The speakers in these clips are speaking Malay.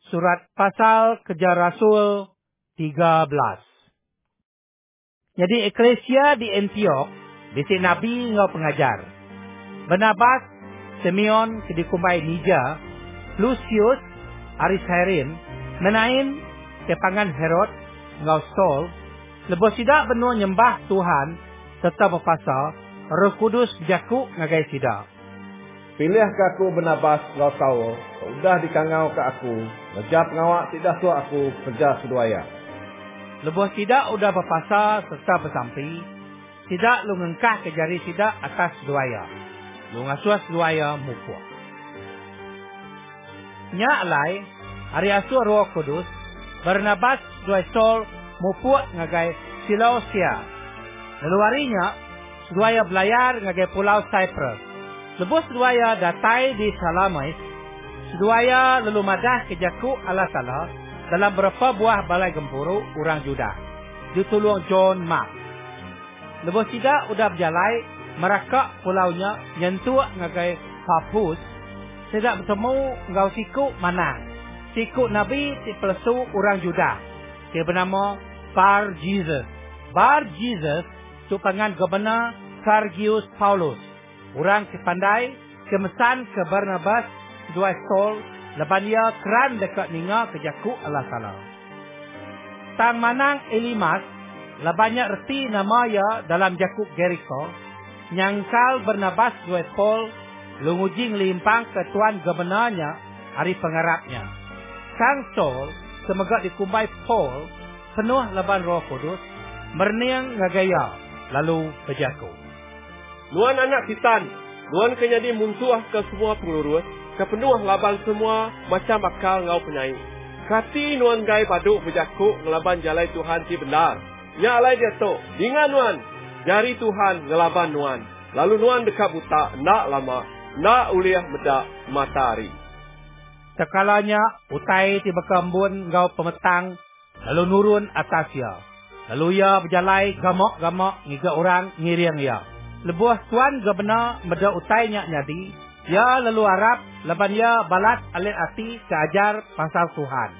surat pasal Kerja Rasul 13. Jadi eklesia di Antioch, bisi Nabi ngau pengajar. Barnabas, Simeon kedikumbai Nija, Lucius, Arisherin, menain kepangan Herod ngau Saul, lebih tidak benua nyembah Tuhan serta berpasa Roh Kudus berjaku ngagai sida. Pilih ke aku Barnabas ngau Saul, sudah dikangau ke aku, ngejap ngawak tidak suak aku kerja seduaya. Lebih tidak udah berpasa serta bersampi, tidak lu ngengkah ke jari tidak atas seduaya. Lu ngasuh seduaya mupuk. Nya alai, hari asuh Roh Kudus, Barnabas dua Saul mupuk ngagai Seleucia. Lalu harinya, seduaya belayar ngagai pulau Cyprus. Lepas seduaya datai di Salamais, seduaya lalu madah ke jaku Allah Ta'ala dalam beberapa buah balai gempuru orang Judah. Ditolong John Mark. Lepas tidak udah berjalai, merakak pulaunya nyentuh ngagai Papus. Tidak bertemu ngau siku mana. Siku Nabi di pelesu orang Judah. Dia bernama Bar Jesus. Bar Jesus tu pangan Gubernur Sergius Paulus. Orang kepandai kemesan ke Barnabas dua Saul leban dia keran dekat ninga ke jaku Allah Ta'ala. Tang manang Elimas lebannya reti nama ya dalam jaku Jericho nyangkal Barnabas dua Paul lungujing limpang ke tuan gubernurnya hari pengarapnya. Sang Saul semoga dikumbai Paul penuh leban Roh Kudus merniang ngagaya lalu berjaku. Nuan anak sitan, nuan kenyadi muntuah ke semua pengurus, kepenuh laban semua macam akal ngau penyai. Kati nuan gai paduk berjaku ngelaban jalai Tuhan si benar. Nya alai dia tu, dengan nuan, jari Tuhan ngelaban nuan. Lalu nuan dekat buta, nak lama, nak uliah medak matahari. Sekalanya utai tiba kembun ngau pemetang, lalu nurun atasnya. Lalu ia berjalai gamak-gamak ngiga orang ngiriang ia. Lebuh tuan gubernur meda utainya nyadi, ya lalu Arab leban ya balat alit ati keajar pasal Tuhan.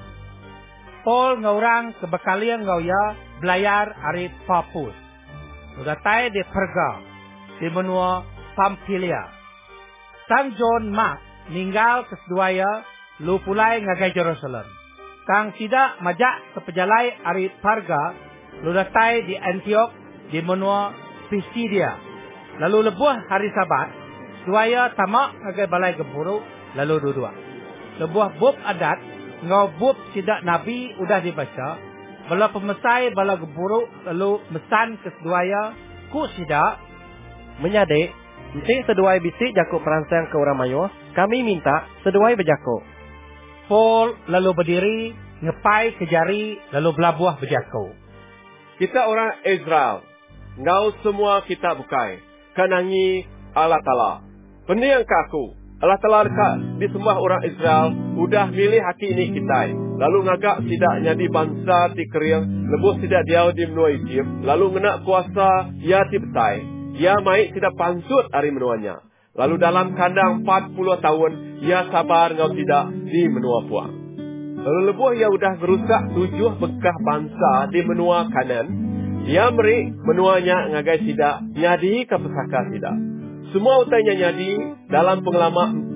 Paul ngaurang kebekalian ngau ya belayar ari Papus. Udah tai di Perga, di benua Pamphylia. Sang John Mark ninggal keseduaya lu pulai ngagai Jerusalem. Sang tidak majak ke pejalai ari Perga, lu datai di Antioch di benua Pisidia. Lalu lebuh hari Sabat, suaya tamak ngagai balai gempuru, lalu dua-dua. Lebuh bub adat, ngau bub sidak Nabi udah dibaca, bala pemesai balai gempuru, lalu mesan ke seduaya, ku sidak. Menyadik, penting seduai bisik jakuk peransang ke orang mayo, kami minta seduai berjakuk. Paul lalu berdiri, ngepai ke jari, lalu belabuah berjakuk. Kita orang Israel, ngau semua kita bukai. Kanangi Allah Ta'ala. Peniang ke aku. Allah Ta'ala dekat disembah orang Israel. Udah milih haki ini kita. Lalu ngagak tidak nyadi bangsa di keriang. Lebus tidak diau di menua Egypt. Lalu ngenak kuasa ia di betai. Ia maik tidak pansut hari menuanya. Lalu dalam kandang 40 tahun. Ia sabar ngau tidak di menua puang. Lalu lebuh ia udah merusak 7 bekah bangsa di menua kanan. Ia meri menuanya ngagai tidak nyadi ke pesaka tidak. Semua utainya nyadi dalam pengalaman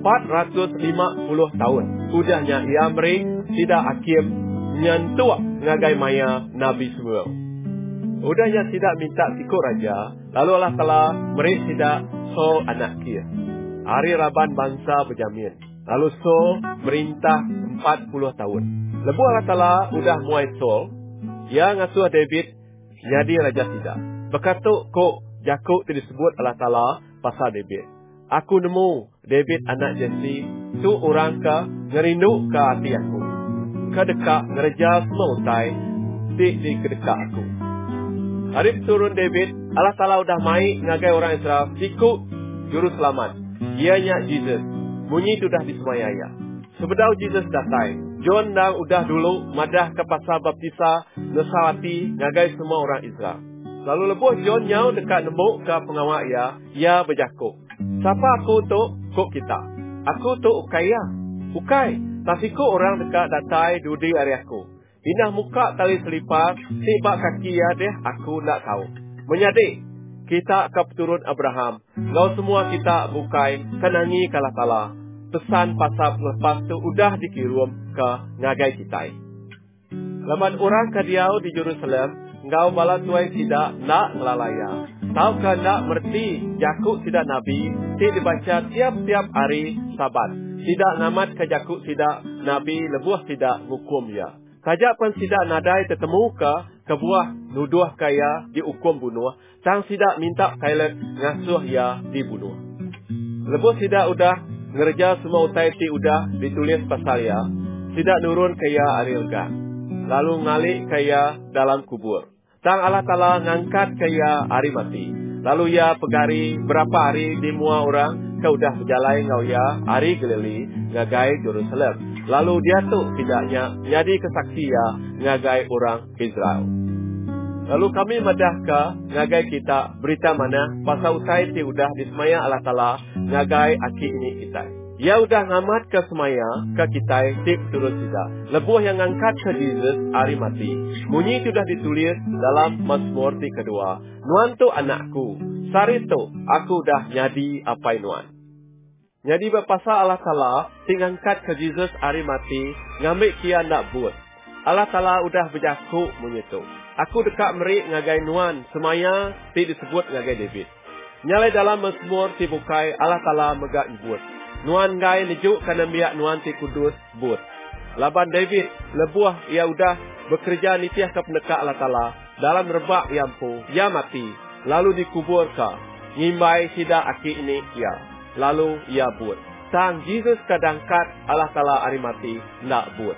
450 tahun. Udahnya ia meri tidak hakim nyentuh ngagai maya Nabi Samuel. Udahnya tidak minta sikut raja. Lalu Allah Ta'ala meri tidak Saul anak Kir. Hari Raban bangsa berjamin. Lalu Saul merintah 40 tahun. Lebu Allah Ta'ala udah muai Saul. Ia ngasuh David jadi raja tidak. Berkatuk kok jakuk disebut Allah Ta'ala pasal David. Aku nemu David anak Jesse. Tu orang ke ngerindu ke hati aku. Kedekak ngerja semua utai. Di kedekak aku. Hari turun David. Allah Ta'ala udah mai ngagai orang Israel. Sikuk juru selamat. Ianya Jesus. Bunyi tu dah disemayaya. Sebedau Jesus datai. John dah udah dulu madah ke pasal baptisa nesawati ngagai semua orang Israel. Lalu lebuh John nyau dekat nembuk ke pengawal ia berjakuk. Siapa aku tu kok kita? Aku tu ukaya. Ukai. Tasiku orang dekat datai dudi hari aku. Inah muka tali selipar, tibak kaki ya deh aku nak tahu. Menyadik, kita keturun Abraham. Lau semua kita bukai, kenangi kalah tala. Pesan pasal lepas tu udah dikirim ke ngagai kita. Laman orang kadiau di Jerusalem, ngau bala tuai tidak nak melalaya. Tahu kan nak merti jakuk tidak nabi, tidak dibaca tiap-tiap hari sabat. Tidak namat ke jakuk tidak nabi, lebuh tidak hukum ya. Kajak pun tidak nadai tetemu ke buah nuduh kaya dihukum bunuh. Tang tidak minta kailan ngasuh ya dibunuh. Lebuh tidak udah ngerja semua utai ti udah ditulis pasal ya. Tidak nurun kaya arilga. Lalu ngalik kaya dalam kubur. Tang Allah Ta'ala ngangkat kaya hari mati. Lalu ya pegari berapa hari di mua orang kau dah berjalan ngau ya hari gelili ngagai Jerusalem. Lalu dia tu tidaknya jadi kesaksi ya ngagai orang Israel. Lalu kami madah ke ngagai kita berita mana pasal utai ti udah disemaya Allah Ta'ala ngagai aki ini kita. Ya udah ngamat ke semaya ke kita tik turut tidak. Lebuh yang ngangkat ke Jesus hari mati. Bunyi sudah ditulis dalam Mazmur di kedua. Nuan tu anakku. Sari tu aku dah nyadi apa nuan. Jadi berpasal Allah Ta'ala ngangkat ke Jesus hari mati. Ngambil kia nak buat. Allah Ta'ala udah berjaku menyitu. Aku dekat merik ngagai nuan. Semaya ti disebut ngagai David. Nyalai dalam Mazmur ti bukai Allah Ta'ala megak buat. Nuan ngai nejuk kana biak nuan ti kudus but. Laban David lebuah ia udah bekerja nitiah ke pendekat Allah Ta'ala. Dalam rebak yampu, ia mati. Lalu dikubur ka. Ngimbai tidak aki ini ia. Lalu ia but. Sang Jesus kadangkat Allah Ta'ala hari mati nak but.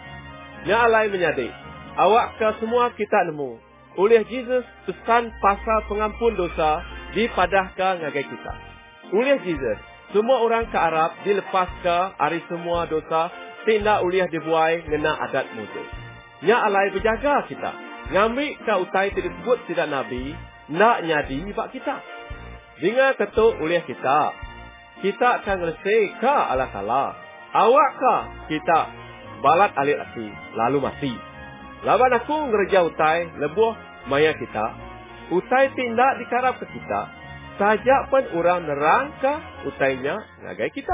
Nya alai menyadik. Awak ke semua kita nemu. Oleh Jesus pesan pasal pengampun dosa dipadahkan ngagai kita. Oleh Jesus semua orang ke Arab dilepas ke hari semua dosa tidak uliah dibuai ngena adat Moses. Nya alai berjaga kita. Ngambil ke utai disebut tidak nabi, nak nyadi bak kita. Dengan ketuk uliah kita. Kita akan ngelesai ke Allah Ta'ala. Awak ke kita balat alik laki, lalu mati. Laban aku ngerja utai, lebuh maya kita. Utai tidak dikarap ke kita. Sajak pun orang nerangka utainya ngagai kita.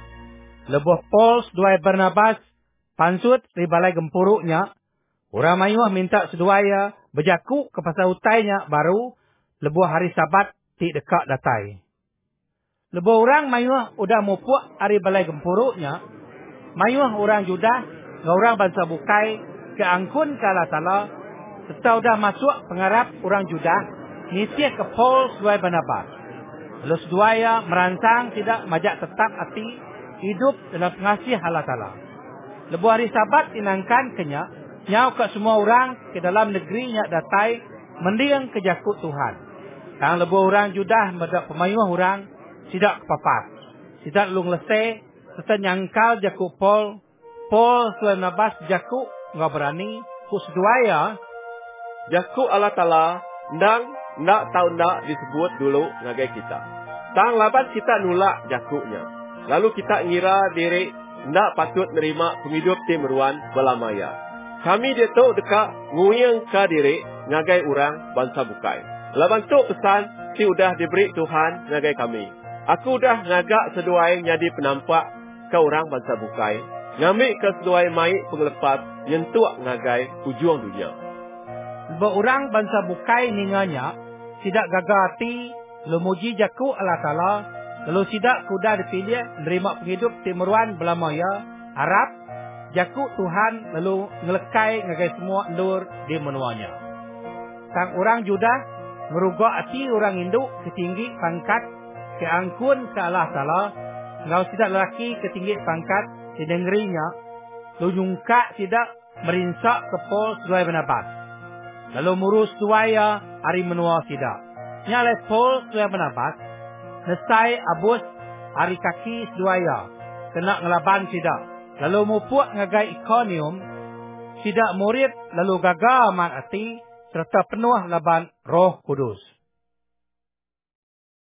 Lebuh Paul seduai Barnabas pansut di balai gempuruknya. Orang mayuh minta seduaya berjaku ke pasal utainya baru lebuh hari sabat ti dekat datai. Lebuh orang mayuh udah mupuk hari balai gempuruknya. Mayuh orang Judah ngau orang bangsa bukai ke angkun ke Allah Ta'ala. Serta udah masuk pengarap orang Judah. Nitiah ke Paul seduai Barnabas. Lalu seduaya merancang tidak majak tetap hati hidup dalam pengasih Allah Ta'ala. Lebu hari sabat inangkan kenya, nyau ke semua orang ke dalam negerinya datai mendiang ke jakut Tuhan. Kang lebu orang Judah merdak pemayuh orang tidak kepapas. Tidak lung lesai, serta nyangkal jakut Paul seduai Barnabas jakut nggak berani. Ku seduaya jakut Allah Ta'ala ndang nak tahu nak disebut dulu ngagai kita. Tang laban kita nolak jakuknya. Lalu kita ngira diri nak patut nerima penghidup ti meruan belamaya. Kami dia tu dekat nguyang ka diri ngagai orang bangsa bukai. Laban tu pesan si udah diberi Tuhan ngagai kami. Aku dah ngagak seduai nyadi penampak ke orang bangsa bukai. Ngambil ke seduai mai pengelepas nyentuak ngagai ujung dunia. Berorang bangsa bukai ninganya tidak gagal hati, lemuji jaku Allah Ta'ala, lalu tidak kuda dipilih, menerima penghidup timuruan belamaya, Arab, jaku Tuhan, lalu ngelekai ngagai semua endur di menuanya. Sang orang Judah, merugak hati orang Hindu, ketinggi pangkat, keangkun ke Allah Ta'ala, ngau tidak lelaki ketinggi pangkat, di negerinya, lalu nyungka tidak merinsak ke Paul seduai Barnabas. Lalu murus tuaya hari menua tidak. Nyalai Paul seduai Barnabas. Nesai abus hari kaki seduaya. Kena ngelaban tidak. Lalu mupuk ngagai Iconium. Tidak murid lalu gagal man hati. Serta penuh laban Roh Kudus.